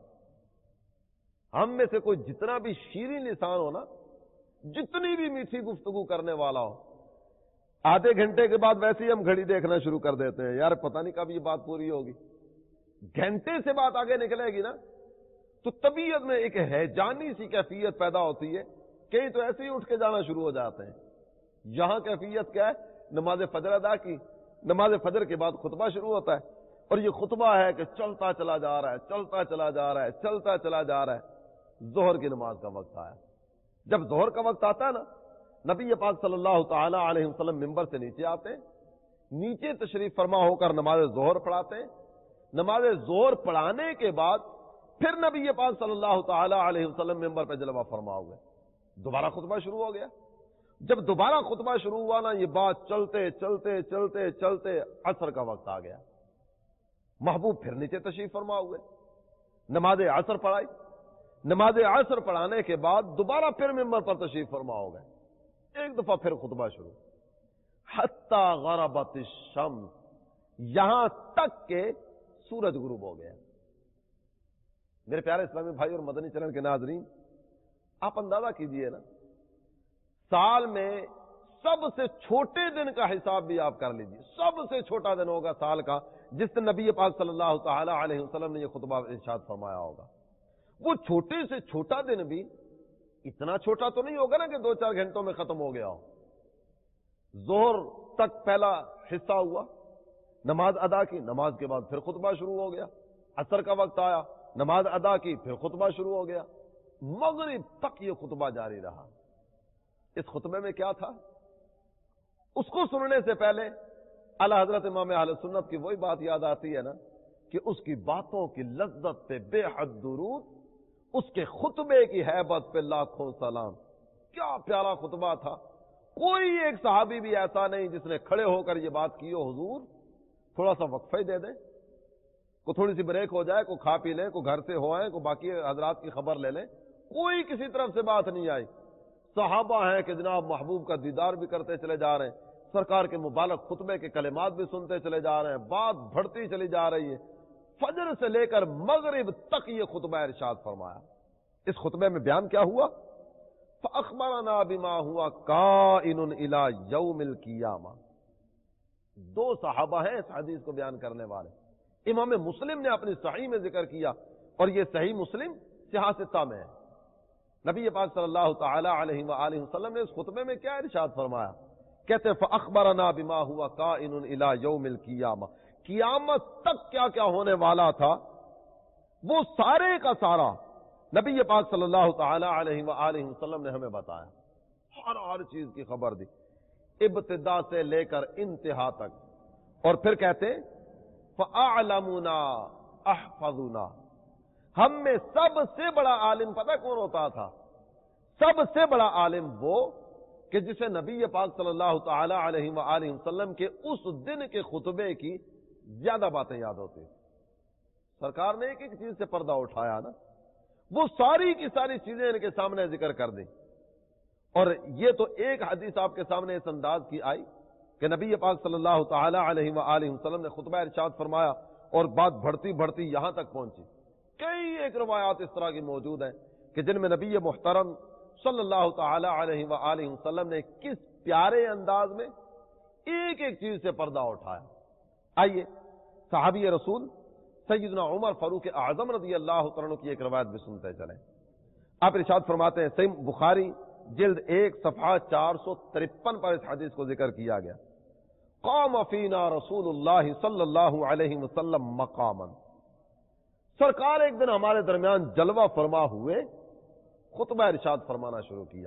ہم میں سے کوئی جتنا بھی شیریں لسان ہو نا، جتنی بھی میٹھی گفتگو کرنے والا ہو، آدھے گھنٹے کے بعد ویسے ہی ہم گھڑی دیکھنا شروع کر دیتے ہیں، یار پتہ نہیں کب یہ بات پوری ہوگی۔ گھنٹے سے بات آگے نکلے گی نا تو طبیعت میں ایک ہیجانی سی کیفیت پیدا ہوتی ہے، کئی تو ایسے ہی اٹھ کے جانا شروع ہو جاتے ہیں۔ یہاں کیفیت کیا ہے؟ نماز فجر ادا کی، نماز فجر کے بعد خطبہ شروع ہوتا ہے، اور یہ خطبہ ہے کہ چلتا چلا جا رہا ہے، چلتا چلا جا رہا ہے، چلتا چلا جا رہا ہے۔ ظہر کی نماز کا وقت آیا۔ جب ظہر کا وقت آتا ہے نا، نبی پاک صلی اللہ تعالی علیہ وسلم ممبر سے نیچے آتے ہیں، نیچے تشریف فرما ہو کر نماز ظہر پڑھاتے ہیں۔ نماز ظہر پڑھانے کے بعد پھر نبی پاک صلی اللہ تعالی علیہ وسلم ممبر پہ جلوہ فرما ہوئے، دوبارہ خطبہ شروع ہو گیا۔ جب دوبارہ خطبہ شروع ہوا نا، یہ بات چلتے چلتے چلتے چلتے عصر کا وقت آ گیا۔ محبوب پھر نیچے تشریف فرما ہوئے، نماز عصر پڑھائی۔ نماز عصر پڑھانے کے بعد دوبارہ پھر ممبر پر تشریف فرما ہو گئے، ایک دفعہ پھر خطبہ شروع، حتی غربت الشمس، یہاں تک کہ سورج غروب ہو گیا۔ میرے پیارے اسلامی بھائی اور مدنی چینل کے ناظرین، آپ اندازہ کیجئے نا، سال میں سب سے چھوٹے دن کا حساب بھی آپ کر لیجئے، سب سے چھوٹا دن ہوگا سال کا جس دن نبی پاک صلی اللہ تعالی علیہ وسلم نے یہ خطبہ ارشاد فرمایا ہوگا۔ وہ چھوٹے سے چھوٹا دن بھی اتنا چھوٹا تو نہیں ہوگا نا کہ 2-4 گھنٹوں میں ختم ہو گیا ہو۔ ظہر تک پہلا حصہ ہوا، نماز ادا کی، نماز کے بعد پھر خطبہ شروع ہو گیا۔ عصر کا وقت آیا، نماز ادا کی، پھر خطبہ شروع ہو گیا۔ مغرب تک یہ خطبہ جاری رہا۔ اس خطبے میں کیا تھا؟ اس کو سننے سے پہلے اعلی حضرت امام اہل سنت کی وہی بات یاد آتی ہے نا کہ اس کی باتوں کی لذت پہ بے حد درود، اس کے خطبے کی ہیبت پہ لاکھوں سلام۔ کیا پیارا خطبہ تھا۔ کوئی ایک صحابی بھی ایسا نہیں جس نے کھڑے ہو کر یہ بات کی ہو، حضور تھوڑا سا وقفہ ہی دے دیں، کو تھوڑی سی بریک ہو جائے، کو کھا پی لیں، کو گھر سے ہو آئیں، کو باقی حضرات کی خبر لے لیں۔ کوئی کسی طرف سے بات نہیں آئی۔ صحابہ ہیں کہ جناب محبوب کا دیدار بھی کرتے چلے جا رہے ہیں، سرکار کے مبارک خطبے کے کلمات بھی سنتے چلے جا رہے ہیں، بات بڑھتی چلی جا رہی ہے۔ فجر سے لے کر مغرب تک یہ خطبہ ارشاد فرمایا۔ اس خطبے میں بیان کیا ہوا؟ فَأَخْبَرَنَا بِمَا هُوَ كَائِنٌ إِلَى يَوْمِ الْقِيَامَةِ۔ دو صحابہ ہیں اس حدیث کو بیان کرنے والے۔ امام مسلم نے اپنی صحیح میں ذکر کیا، اور یہ صحیح مسلم صحاح ستہ میں ہے۔ نبی پاک صلی اللہ تعالی علیہ وآلہ وسلم نے اس خطبے میں کیا ارشاد فرمایا؟ کہتے ہیں فَأَخْبَرَنَا بِمَا هُوَ كَائِنٌ إِلَى يَوْمِ الْقِيَامَةِ۔ قیامت تک کیا کیا ہونے والا تھا وہ سارے کا سارا نبی پاک صلی اللہ تعالی علیہ وآلہ وسلم نے ہمیں بتایا، ہر چیز کی خبر دی، ابتدا سے لے کر انتہا تک۔ اور پھر کہتے فَأَعْلَمُنَا أَحْفَظُنَا، ہم میں سب سے بڑا عالم پتہ کون ہوتا تھا؟ سب سے بڑا عالم وہ کہ جسے نبی پاک صلی اللہ تعالی علیہ وآلہ وسلم کے اس دن کے خطبے کی زیادہ باتیں یاد ہوتی۔ سرکار نے ایک ایک چیز سے پردہ اٹھایا نا، وہ ساری کی ساری چیزیں ان کے سامنے ذکر کر دیں۔ اور یہ تو ایک حدیث آپ کے سامنے اس انداز کی آئی کہ نبی پاک صلی اللہ تعالی علیہ وآلہ وسلم نے خطبہ ارشاد فرمایا اور بات بڑھتی بڑھتی یہاں تک پہنچی۔ کئی ایک روایات اس طرح کی موجود ہیں کہ جن میں نبی محترم صلی اللہ تعالی علیہ وآلہ وسلم نے کس پیارے انداز میں ایک ایک چیز سے پردہ اٹھایا۔ آئیے صحابی رسول سیدنا عمر فاروق اعظم رضی اللہ عنہ کی ایک روایت بھی سنتے چلیں۔ آپ ارشاد فرماتے ہیں، صحیح بخاری جلد 1 صفحہ 453 پر اس حدیث کو ذکر کیا گیا، قام فینا رسول اللہ صلی اللہ علیہ وسلم مقاما، سرکار ایک دن ہمارے درمیان جلوہ فرما ہوئے، خطبہ ارشاد فرمانا شروع کیا۔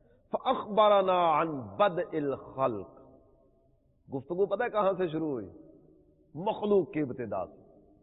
فاخبرنا عن بدء الخلق، گفتگو پتہ ہے کہاں سے شروع ہوئی؟ مخلوق کی ابتدا سے،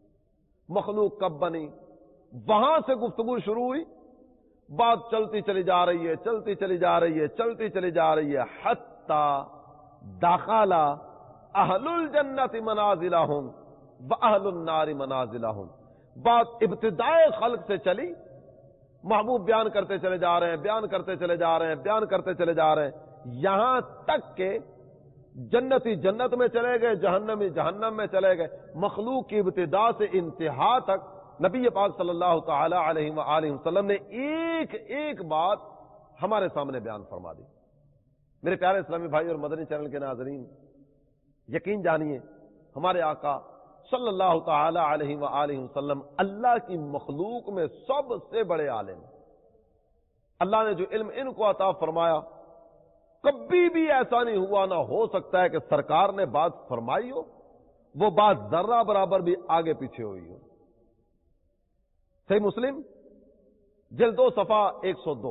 مخلوق کب بنی وہاں سے گفتگو شروع ہوئی، بات چلتی چلی جا رہی ہے، چلتی چلی جا رہی ہے، چلتی چلی جا رہی ہے، حتی دخل اہل الجنت منازلہم، وَأَهْلُ النَّارِ مَنَازِلَهُمْ. بات ابتدائے خلق سے چلی، محبوب بیان کرتے چلے جا رہے ہیں، بیان کرتے چلے جا رہے ہیں، بیان کرتے چلے جا رہے ہیں، یہاں تک کہ جنتی جنت میں چلے گئے، جہنمی جہنم میں چلے گئے. مخلوق کی ابتدا سے انتہا تک نبی پاک صلی اللہ تعالی علیہ وآلہ وسلم نے ایک ایک بات ہمارے سامنے بیان فرما دی. میرے پیارے اسلامی بھائی اور مدنی چینل کے ناظرین، یقین جانیے ہمارے آقا صلی اللہ تعالی علیہ وآلہ وسلم اللہ کی مخلوق میں سب سے بڑے عالم. اللہ نے جو علم ان کو عطا فرمایا، کبھی بھی ایسا نہیں ہوا، نہ ہو سکتا ہے کہ سرکار نے بات فرمائی ہو وہ بات ذرہ برابر بھی آگے پیچھے ہوئی ہو. صحیح مسلم جلد 2 صفحہ 102.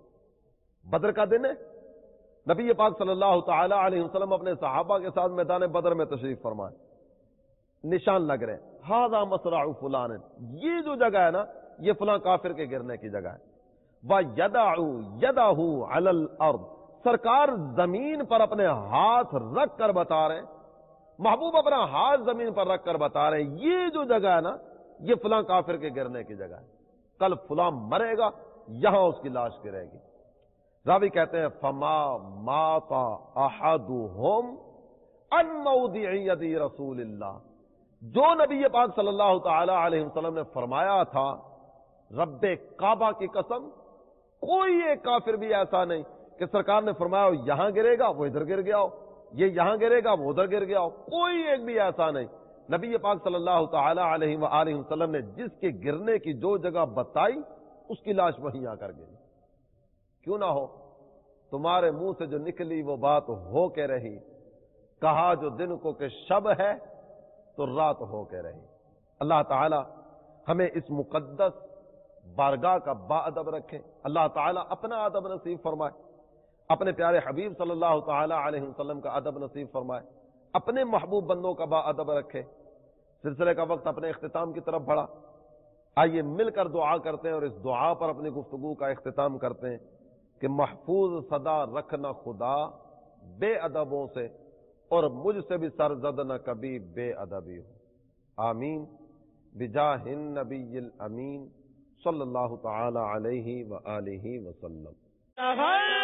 بدر کا دن ہے، نبی پاک صلی اللہ تعالی علیہ وسلم اپنے صحابہ کے ساتھ میدان بدر میں تشریف فرمائے. نشان لگ رہے ہیں، ھذا مصرع فلان، یہ جو جگہ ہے نا یہ فلاں کافر کے گرنے کی جگہ ہے. وَيَدَعُ يَدَهُ عَلَى الْأَرْضِ، سرکار زمین پر اپنے ہاتھ رکھ کر بتا رہے ہیں، محبوب اپنا ہاتھ زمین پر رکھ کر بتا رہے ہیں یہ جو جگہ ہے نا یہ فلاں کافر کے گرنے کی جگہ ہے، کل فلاں مرے گا، یہاں اس کی لاش گرے گی. راوی کہتے ہیں فما مات احدهم عن موضع يد رسول اللہ، جو نبی پاک صلی اللہ تعالی علیہ وسلم نے فرمایا تھا رب کعبہ کی قسم، کوئی ایک کافر بھی ایسا نہیں کہ سرکار نے فرمایا یہاں گرے گا وہ ادھر گر گیا ہو، یہ یہاں گرے گا وہ ادھر گر گیا ہو، کوئی ایک بھی ایسا نہیں. نبی پاک صلی اللہ تعالی علیہ وآلہ وسلم نے جس کے گرنے کی جو جگہ بتائی اس کی لاش وہیں آ کر گئی. کیوں نہ ہو، تمہارے منہ سے جو نکلی وہ بات ہو کے رہی، کہا جو دن کو کہ شب ہے تو رات ہو کے رہی. اللہ تعالی ہمیں اس مقدس بارگاہ کا با ادب رکھے، اللہ تعالی اپنا ادب نصیب فرمائے، اپنے پیارے حبیب صلی اللہ تعالی علیہ وسلم کا ادب نصیب فرمائے، اپنے محبوب بندوں کا با ادب رکھے. سلسلے کا وقت اپنے اختتام کی طرف بڑھا، آئیے مل کر دعا کرتے ہیں اور اس دعا پر اپنی گفتگو کا اختتام کرتے ہیں کہ محفوظ صدا رکھنا خدا بے ادبوں سے، اور مجھ سے بھی سرزد نہ کبھی بے ادبی ہو. آمین بجاہ النبی الامین صلی اللہ تعالی علیہ وآلہ وسلم.